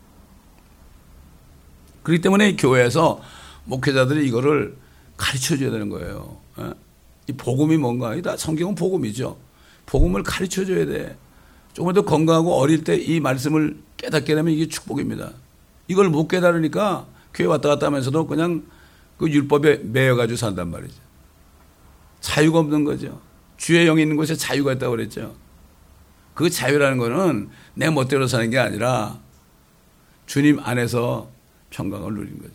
그렇기 때문에 교회에서 목회자들이 이거를 가르쳐 줘야 되는 거예요. 이 복음이 뭔가? 다 성경은 복음이죠. 복음을 가르쳐 줘야 돼. 조금 더 건강하고 어릴 때 이 말씀을 깨닫게 되면 이게 축복입니다. 이걸 못 깨달으니까 교회 왔다 갔다 하면서도 그냥 그 율법에 매여가지고 산단 말이죠. 자유가 없는 거죠. 주의 영이 있는 곳에 자유가 있다고 그랬죠. 그 자유라는 거는 내 멋대로 사는 게 아니라 주님 안에서 평강을 누리는 거죠.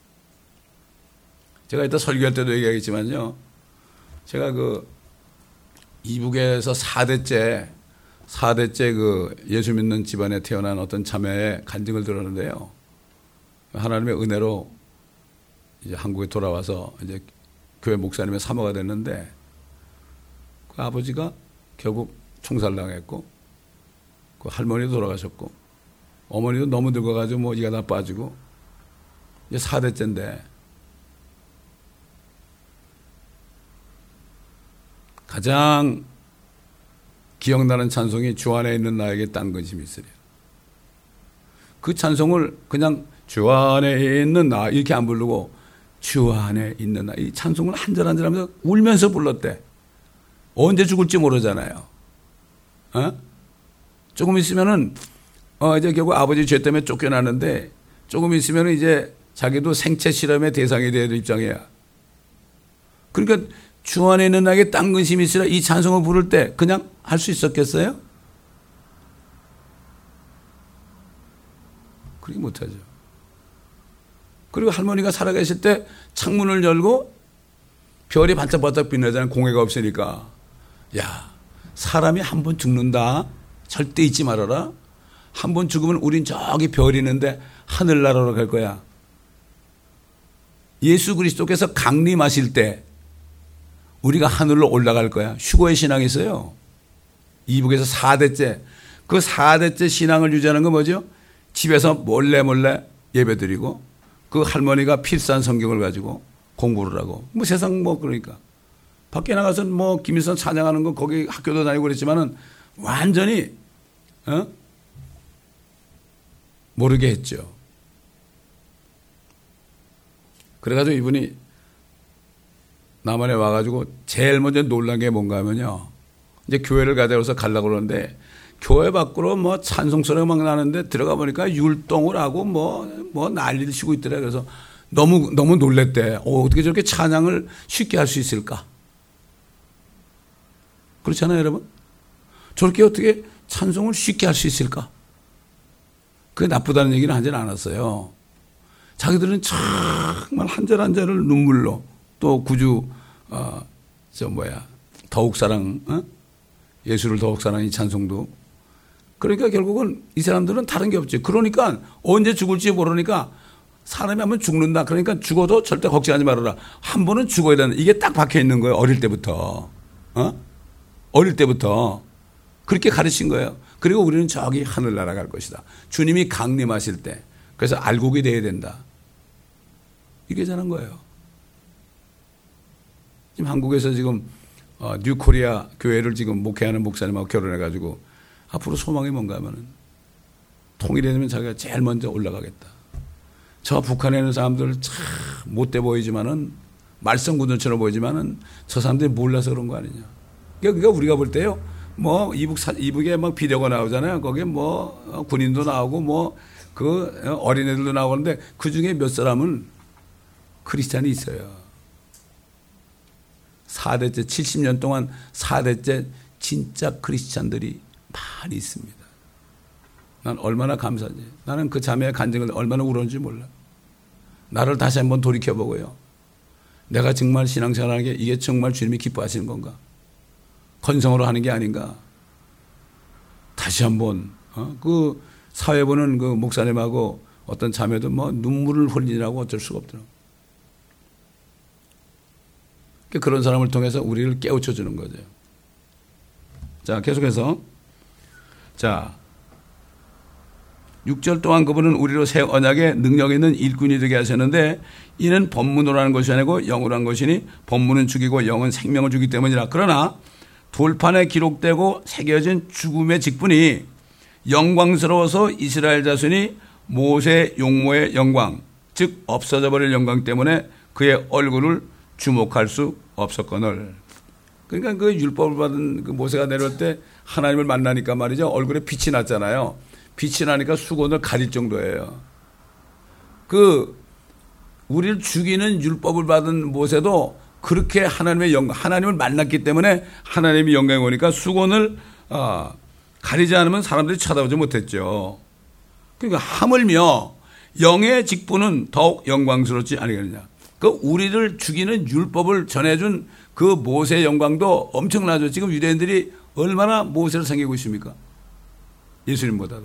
제가 이따 설교할 때도 얘기하겠지만요. 제가 그 이북에서 사 대째, 사 대째 그 예수 믿는 집안에 태어난 어떤 자매의 간증을 들었는데요. 하나님의 은혜로 이제 한국에 돌아와서 이제 교회 목사님의 사모가 됐는데 그 아버지가 결국 총살당했고 그 할머니도 돌아가셨고 어머니도 너무 늙어가지고 뭐 이가 다 빠지고 이제 사 대째인데 가장 기억나는 찬송이 주 안에 있는 나에게 딴 근심이 있으랴. 그 찬송을 그냥 주 안에 있는 나 이렇게 안 부르고 주 안에 있는 나 이 찬송을 한 절 한 절 하면서 울면서 불렀대. 언제 죽을지 모르잖아요. 어? 조금 있으면은 어 이제 결국 아버지 죄 때문에 쫓겨나는데 조금 있으면은 이제 자기도 생체 실험의 대상이 되는 입장이야. 그러니까 주 안에 있는 나에게 딴 근심이 있으라 이 찬송을 부를 때 그냥 할 수 있었겠어요? 그렇게 못하죠. 그리고 할머니가 살아계실 때 창문을 열고 별이 반짝반짝 빛나잖아요. 공해가 없으니까. 야, 사람이 한 번 죽는다. 절대 잊지 말아라. 한 번 죽으면 우린 저기 별이 있는데 하늘나라로 갈 거야. 예수 그리스도께서 강림하실 때 우리가 하늘로 올라갈 거야. 휴거의 신앙이 있어요. 이북에서 사 대째. 그 사 대째 신앙을 유지하는 건 뭐죠? 집에서 몰래 몰래 예배드리고 그 할머니가 필사한 성경을 가지고 공부를 하고 뭐 세상 뭐 그러니까 밖에 나가서 뭐 김일성 찬양하는 거 거기 학교도 다니고 그랬지만은 완전히 어? 모르게 했죠. 그래가지고 이분이 남한에 와가지고 제일 먼저 놀란 게 뭔가 하면요. 이제 교회를 가자고서 가려고 그러는데 교회 밖으로 뭐 찬송 소리가 막 나는데 들어가 보니까 율동을 하고 뭐, 뭐 난리를 치고 있더래. 그래서 너무, 너무 놀랬대. 어, 어떻게 저렇게 찬양을 쉽게 할 수 있을까? 그렇잖아요, 여러분? 저렇게 어떻게 찬송을 쉽게 할 수 있을까? 그게 나쁘다는 얘기는 하진 않았어요. 자기들은 정말 한 절 한 절을 눈물로 또 구주, 어, 저 뭐야, 더욱 사랑, 어? 예수를 더욱 사랑 이 찬송도. 그러니까 결국은 이 사람들은 다른 게 없지. 그러니까 언제 죽을지 모르니까 사람이 한번 죽는다. 그러니까 죽어도 절대 걱정하지 말아라. 한 번은 죽어야 된다. 이게 딱 박혀 있는 거예요. 어릴 때부터. 어? 어릴 때부터. 그렇게 가르친 거예요. 그리고 우리는 저기 하늘나라 갈 것이다. 주님이 강림하실 때. 그래서 알곡이 돼야 된다. 이게 자는 거예요. 지금 한국에서 지금 어, 뉴코리아 교회를 지금 목회하는 목사님하고 결혼해가지고 앞으로 소망이 뭔가 하면은 통일이 되면 자기가 제일 먼저 올라가겠다. 저 북한에 있는 사람들 참 못돼 보이지만은 말썽군들처럼 보이지만은 저 사람들이 몰라서 그런 거 아니냐. 그러니까 우리가 볼 때요. 뭐 이북 사, 이북에 막 비디오가 나오잖아요. 거기에 뭐 군인도 나오고 뭐 그 어린애들도 나오는데 그 중에 몇 사람은 크리스찬이 있어요. 사 대째 칠십 년 동안 사 대째 진짜 크리스찬들이 많이 있습니다. 난 얼마나 감사하지. 나는 그 자매의 간증을 얼마나 울었는지 몰라. 나를 다시 한번 돌이켜보고요. 내가 정말 신앙생활하는 게 이게 정말 주님이 기뻐하시는 건가? 건성으로 하는 게 아닌가? 다시 한번 어? 그 사회 보는 그 목사님하고 어떤 자매도 뭐 눈물을 흘리라고 어쩔 수가 없더라고. 그런 사람을 통해서 우리를 깨우쳐 주는 거죠. 자, 계속해서 자 육 절 동안 그분은 우리로 새 언약의 능력 있는 일꾼이 되게 하셨는데 이는 법문으로 하는 것이 아니고 영으로 하는 것이니 법문은 죽이고 영은 생명을 주기 때문이라. 그러나 돌판에 기록되고 새겨진 죽음의 직분이 영광스러워서 이스라엘 자손이 모세 용모의 영광 즉 없어져 버릴 영광 때문에 그의 얼굴을 주목할 수 없었거늘. 그러니까 그 율법을 받은 그 모세가 내려올 때 하나님을 만나니까 말이죠. 얼굴에 빛이 났잖아요. 빛이 나니까 수건을 가릴 정도예요. 그 우리를 죽이는 율법을 받은 모세도 그렇게 하나님의 영광, 하나님을 만났기 때문에 하나님의 영광이 오니까 수건을 어, 가리지 않으면 사람들이 쳐다보지 못했죠. 그러니까 하물며 영의 직분은 더욱 영광스럽지 아니겠느냐. 그 우리를 죽이는 율법을 전해준 그 모세의 영광도 엄청나죠. 지금 유대인들이 얼마나 모세를 섬기고 있습니까? 예수님보다도.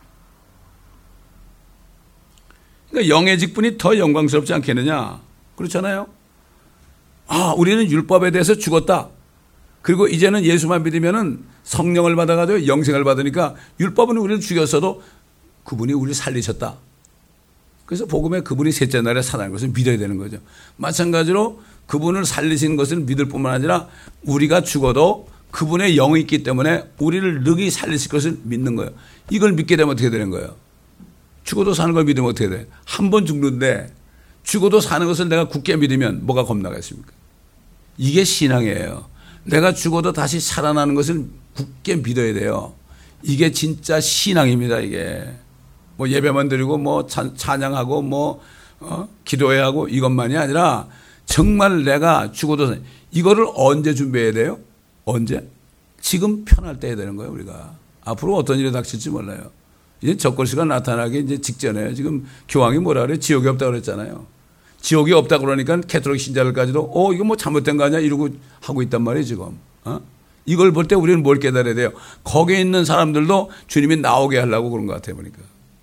그러니까 영의 직분이 더 영광스럽지 않겠느냐. 그렇잖아요. 아, 우리는 율법에 대해서 죽었다. 그리고 이제는 예수만 믿으면은 성령을 받아가지고 영생을 받으니까 율법은 우리를 죽였어도 그분이 우리를 살리셨다. 그래서 복음에 그분이 셋째 날에 살아난 것을 믿어야 되는 거죠. 마찬가지로 그분을 살리신 것을 믿을 뿐만 아니라 우리가 죽어도 그분의 영이 있기 때문에 우리를 능히 살리실 것을 믿는 거예요. 이걸 믿게 되면 어떻게 되는 거예요? 죽어도 사는 걸 믿으면 어떻게 돼? 한 번 죽는데 죽어도 사는 것을 내가 굳게 믿으면 뭐가 겁나겠습니까? 이게 신앙이에요. 내가 죽어도 다시 살아나는 것을 굳게 믿어야 돼요. 이게 진짜 신앙입니다. 이게 뭐 예배만 드리고 뭐 찬양하고 뭐 어? 기도해야 하고 이것만이 아니라 정말 내가 죽어도 이거를 언제 준비해야 돼요? 언제? 지금 편할 때 해야 되는 거예요. 우리가 앞으로 어떤 일이 닥칠지 몰라요. 이제 적글씨가 나타나기 이제 직전에 지금 교황이 뭐라 그래? 지옥이 없다고 그랬잖아요. 지옥이 없다고 그러니까 캐톨릭 신자들까지도 어 이거 뭐 잘못된 거 아니야? 이러고 하고 있단 말이에요 지금. 어? 이걸 볼 때 우리는 뭘 깨달아야 돼요? 거기에 있는 사람들도 주님이 나오게 하려고 그런 것 같아요 보니까.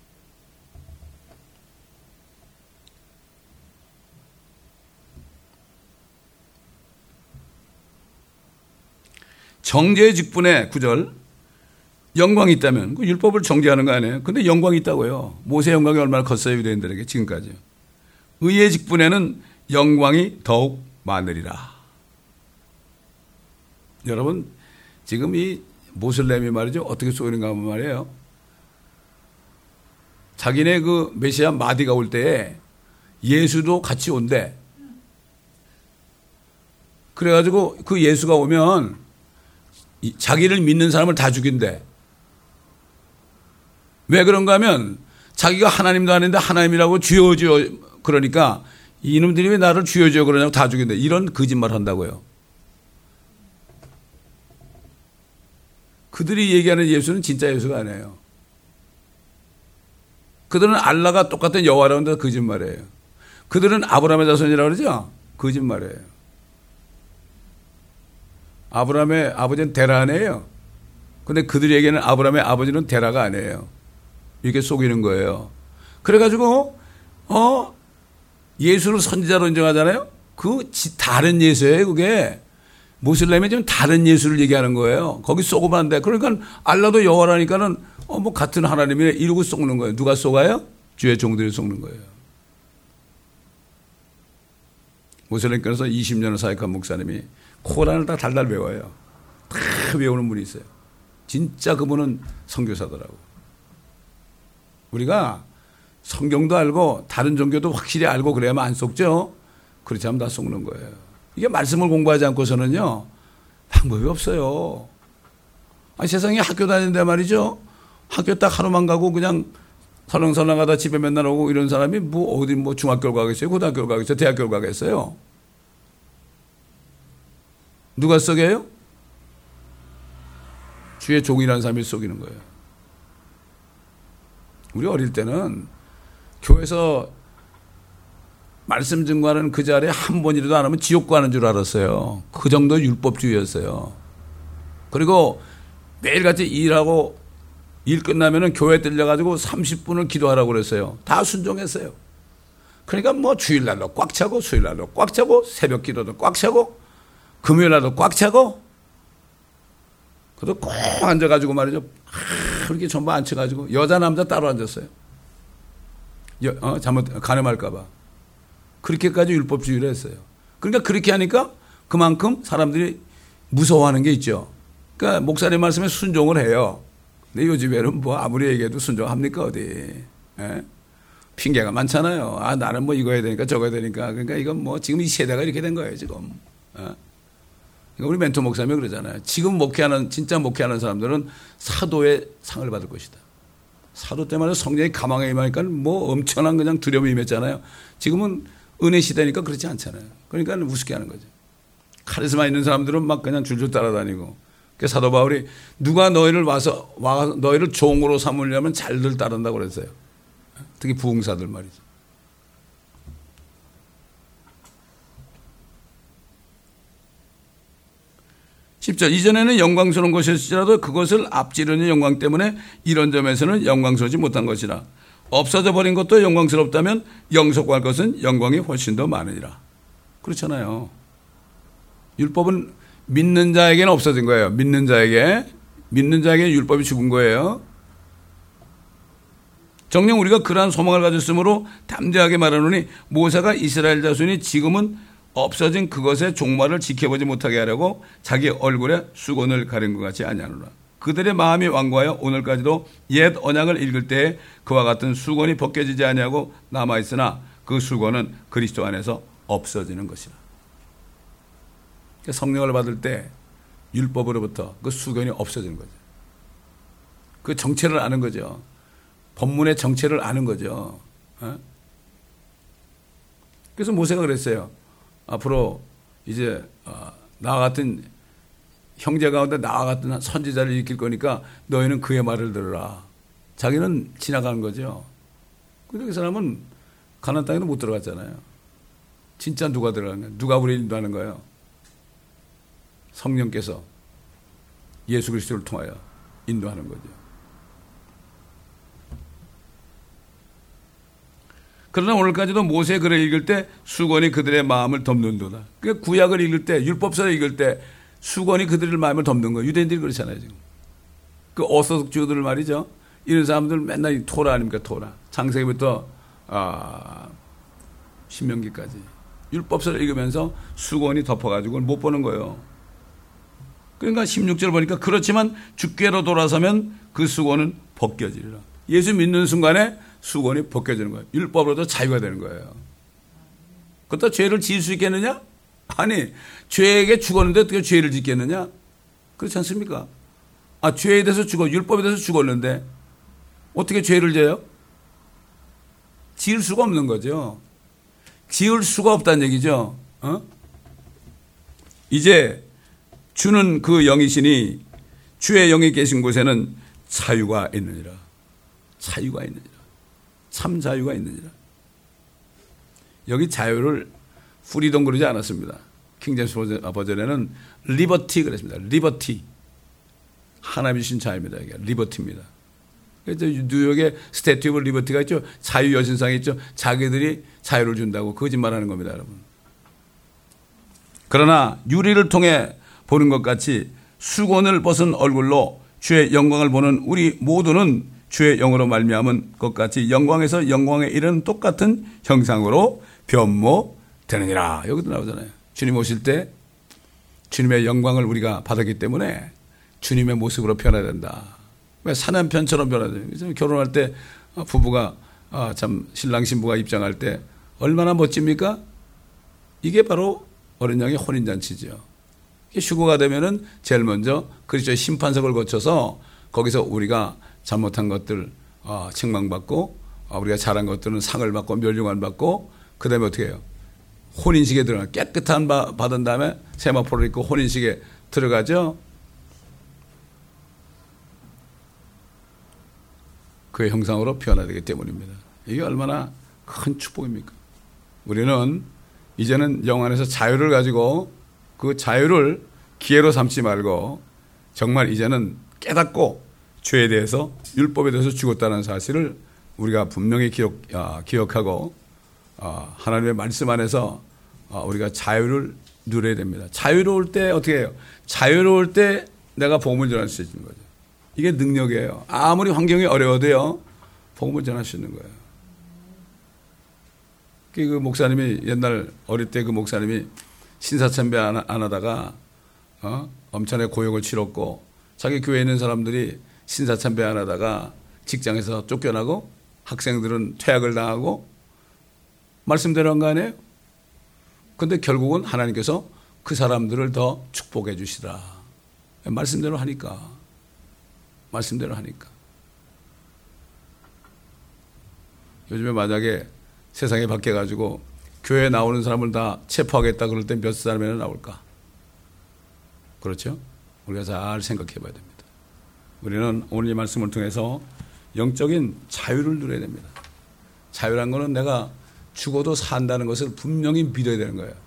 정죄의 직분에 구 절 영광이 있다면 그 율법을 정죄하는 거 아니에요. 근데 영광이 있다고요. 모세의 영광이 얼마나 컸어요 유대인들에게 지금까지. 의의 직분에는 영광이 더욱 많으리라. 여러분 지금 이 모슬렘이 말이죠 어떻게 쏘이는가 하면 말이에요. 자기네 그 메시아 마디가 올 때에 예수도 같이 온대. 그래가지고 그 예수가 오면 자기를 믿는 사람을 다 죽인대. 왜 그런가 하면 자기가 하나님도 아닌데 하나님이라고 주여 주여 그러니까 이놈들이 왜 나를 주여 주여 그러냐고 다 죽인대. 이런 거짓말 한다고요. 그들이 얘기하는 예수는 진짜 예수가 아니에요. 그들은 알라가 똑같은 여호와라고 하는데 거짓말이에요. 그들은 아브라함의 자손이라고 그러죠? 거짓말이에요. 아브라함의 아버지는 데라 아니에요. 근데 그들이 얘기하는 아브라함의 아버지는 데라가 아니에요. 이렇게 속이는 거예요. 그래가지고 어 예수를 선지자로 인정하잖아요. 그 다른 예수예요. 그게 모슬렘이 지금 다른 예수를 얘기하는 거예요. 거기 속으면 안 돼. 그러니까 알라도 여호와라니까는 어 뭐 같은 하나님이네 이러고 속는 거예요. 누가 속아요? 주의 종들이 속는 거예요. 모슬렘께서 이십 년을 사역한 목사님이 코란을 다 달달 외워요. 다 외우는 분이 있어요. 진짜 그분은 선교사더라고. 우리가 성경도 알고 다른 종교도 확실히 알고 그래야만 안 속죠. 그렇지 않으면 다 속는 거예요. 이게 말씀을 공부하지 않고서는요 방법이 없어요. 아니, 세상에 학교 다니는데 말이죠. 학교 딱 하루만 가고 그냥 설렁설렁 하다 집에 맨날 오고 이런 사람이 뭐 어디 뭐 중학교를 가겠어요? 고등학교를 가겠어요? 대학교를 가겠어요? 누가 속여요? 주의 종이라는 사람이 속이는 거예요. 우리 어릴 때는 교회에서 말씀 증거하는 그 자리에 한 번이라도 안 하면 지옥 가는 줄 알았어요. 그 정도 율법주의였어요. 그리고 매일같이 일하고 일 끝나면은 교회 들려가지고 삼십 분을 기도하라고 그랬어요. 다 순종했어요. 그러니까 뭐 주일날도 꽉 차고 수요일날도 꽉 차고 새벽 기도도 꽉 차고 금요일날도 꽉 차고 그래도 꼭 앉아가지고 말이죠. 그렇게 전부 앉혀가지고 여자 남자 따로 앉았어요. 여, 어, 잘못 간음할까봐 그렇게까지 율법주의를 했어요. 그러니까 그렇게 하니까 그만큼 사람들이 무서워하는 게 있죠. 그러니까 목사님 말씀에 순종을 해요. 근데 요즘에는 뭐 아무리 얘기해도 순종합니까 어디? 예? 핑계가 많잖아요. 아 나는 뭐 이거 해야 되니까 저거 해야 되니까. 그러니까 이건 뭐 지금 이 세대가 이렇게 된 거예요 지금. 예? 그러니까 우리 멘토 목사님이 그러잖아요. 지금 목회하는 진짜 목회하는 사람들은 사도의 상을 받을 것이다. 사도 때마다 성령이 가망에 임하니까 뭐 엄청난 그냥 두려움이 임했잖아요. 지금은 은혜 시대니까 그렇지 않잖아요. 그러니까 우습게 하는 거죠. 카리스마 있는 사람들은 막 그냥 줄줄 따라다니고. 그 사도 바울이 누가 너희를 와서 와 너희를 종으로 삼으려면 잘들 따른다고 그랬어요. 특히 부흥사들 말이죠. 십 절 이전에는 영광스러운 것이었을지라도 그것을 앞지르는 영광 때문에 이런 점에서는 영광스러우지 못한 것이라. 없어져 버린 것도 영광스럽다면 영속할 것은 영광이 훨씬 더 많으리라. 그렇잖아요. 율법은 믿는 자에게는 없어진 거예요. 믿는 자에게. 믿는 자에게는 율법이 죽은 거예요. 정녕 우리가 그러한 소망을 가졌으므로 담대하게 말하노니 모세가 이스라엘 자손이 지금은 없어진 그것의 종말을 지켜보지 못하게 하려고 자기 얼굴에 수건을 가린 것 같이 아니하노라. 그들의 마음이 완고하여 오늘까지도 옛 언약을 읽을 때에 그와 같은 수건이 벗겨지지 아니하고 남아있으나 그 수건은 그리스도 안에서 없어지는 것이라. 성령을 받을 때 율법으로부터 그 수건이 없어지는 거죠. 그 정체를 아는 거죠. 법문의 정체를 아는 거죠. 그래서 모세가 그랬어요. 앞으로 이제 나와 같은 형제 가운데 나와 같은 선지자를 일으킬 거니까 너희는 그의 말을 들으라. 자기는 지나가는 거죠. 근데 그 사람은 가나안 땅에도 못 들어갔잖아요. 진짜 누가 들어가는 거예요? 누가 우리를 인도하는 거예요? 성령께서 예수 그리스도를 통하여 인도하는 거죠. 그러나 오늘까지도 모세의 글을 읽을 때 수건이 그들의 마음을 덮는도다. 그 구약을 읽을 때, 율법서를 읽을 때 수건이 그들의 마음을 덮는 거예요. 유대인들이 그렇잖아요, 지금. 그 어서독주들 말이죠. 이런 사람들 맨날 토라 아닙니까, 토라. 창세기부터 아, 신명기까지. 율법서를 읽으면서 수건이 덮어가지고 못 보는 거예요. 그러니까 십육 절 보니까 그렇지만 주께로 돌아서면 그 수건은 벗겨지리라. 예수 믿는 순간에 수건이 벗겨지는 거예요. 율법으로도 자유가 되는 거예요. 그렇다 죄를 지을 수 있겠느냐? 아니, 죄에게 죽었는데 어떻게 죄를 짓겠느냐? 그렇지 않습니까? 아, 죄에 대해서 죽어, 율법에 대해서 죽었는데 어떻게 죄를 져요? 지을 수가 없는 거죠. 지을 수가 없다는 얘기죠. 어? 이제 주는 그 영이시니 주의 영이 계신 곳에는 자유가 있느니라. 자유가 있느니라. 참 자유가 있느니라. 여기 자유를 프리덤 그러지 않았습니다. 킹제임스 버전에는 리버티 그랬습니다. 리버티. 하나님이 주신 자유입니다. 이게 리버티입니다. 뉴욕에 스태튜 오브 리버티가 있죠. 자유 여신상이 있죠. 자기들이 자유를 준다고 거짓말하는 겁니다, 여러분. 그러나 유리를 통해 보는 것 같이 수건을 벗은 얼굴로 주의 영광을 보는 우리 모두는 주의 영으로 말미암은 것 같이 영광에서 영광에 이르는 똑같은 형상으로 변모되느니라. 여기도 나오잖아요. 주님 오실 때 주님의 영광을 우리가 받았기 때문에 주님의 모습으로 변해야 된다. 왜 사남편처럼 변해야 돼요. 결혼할 때 부부가 참 신랑 신부가 입장할 때 얼마나 멋집니까? 이게 바로 어린 양의 혼인잔치죠. 휴거가 되면은 제일 먼저 그리스도의 심판석을 거쳐서 거기서 우리가 잘못한 것들 어, 책망받고 어, 우리가 잘한 것들은 상을 받고 멸류관 받고 그 다음에 어떻게 해요? 혼인식에 들어가 깨끗한 바 받은 다음에 세마포를 입고 혼인식에 들어가죠. 그의 형상으로 변화되기 때문입니다. 이게 얼마나 큰 축복입니까? 우리는 이제는 영 안에서 자유를 가지고 그 자유를 기회로 삼지 말고 정말 이제는 깨닫고 죄에 대해서 율법에 대해서 죽었다는 사실을 우리가 분명히 기억, 아, 기억하고 아, 하나님의 말씀 안에서 아, 우리가 자유를 누려야 됩니다. 자유로울 때 어떻게 해요? 자유로울 때 내가 복음을 전할 수 있는 거죠. 이게 능력이에요. 아무리 환경이 어려워도요, 복음을 전할 수 있는 거예요. 그 목사님이 옛날 어릴 때 그 목사님이 신사참배 안, 안 하다가 어? 엄청나게 고역을 치렀고 자기 교회에 있는 사람들이 신사참배 안 하다가 직장에서 쫓겨나고 학생들은 퇴학을 당하고 말씀대로 한 거 아니에요? 근데 결국은 하나님께서 그 사람들을 더 축복해 주시라. 말씀대로 하니까. 말씀대로 하니까. 요즘에 만약에 세상에 바뀌어가지고 교회에 나오는 사람을 다 체포하겠다 그럴 때 몇 사람이나 나올까? 그렇죠? 우리가 잘 생각해 봐야 됩니다. 우리는 오늘 이 말씀을 통해서 영적인 자유를 누려야 됩니다. 자유란 거는 내가 죽어도 산다는 것을 분명히 믿어야 되는 거예요.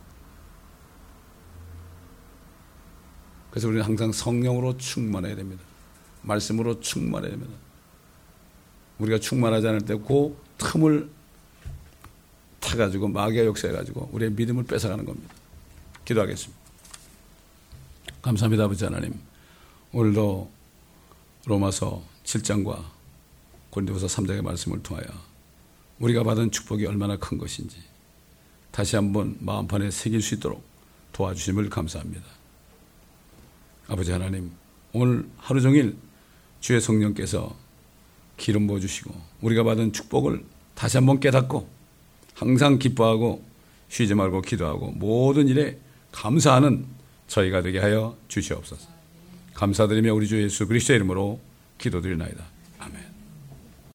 그래서 우리는 항상 성령으로 충만해야 됩니다. 말씀으로 충만해야 됩니다. 우리가 충만하지 않을 때 그 틈을 타가지고 마귀가 역사해가지고 우리의 믿음을 뺏어가는 겁니다. 기도하겠습니다. 감사합니다, 아버지 하나님. 오늘도 로마서 칠 장과 고린도후서 삼 장의 말씀을 통하여 우리가 받은 축복이 얼마나 큰 것인지 다시 한번 마음판에 새길 수 있도록 도와주심을 감사합니다. 아버지 하나님, 오늘 하루 종일 주의 성령께서 기름 부어주시고 우리가 받은 축복을 다시 한번 깨닫고 항상 기뻐하고 쉬지 말고 기도하고 모든 일에 감사하는 저희가 되게 하여 주시옵소서. 감사드리며 우리 주 예수 그리스도의 이름으로 기도드리나이다.